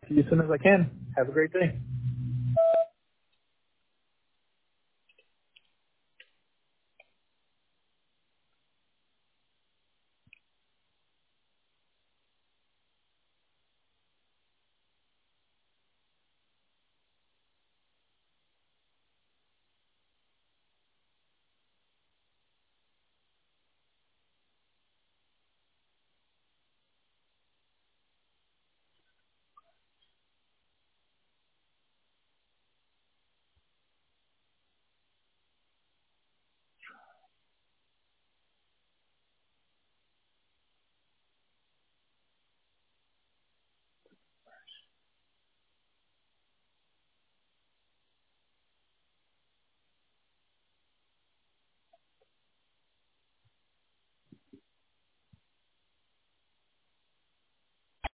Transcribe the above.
to you as soon as I can. Have a great day.